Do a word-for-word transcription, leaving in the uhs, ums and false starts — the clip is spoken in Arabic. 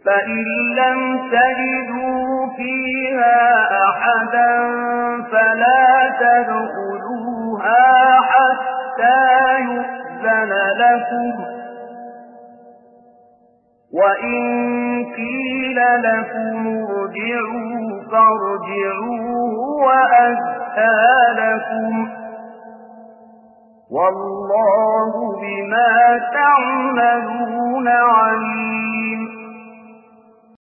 فإن لم تجدوا فيها أحدا فلا تدخلوها حتى يؤذن لكم، وإن قيل لكم ارجعوا فارجعوا وأزكى لكم، والله بما تعملون عليم.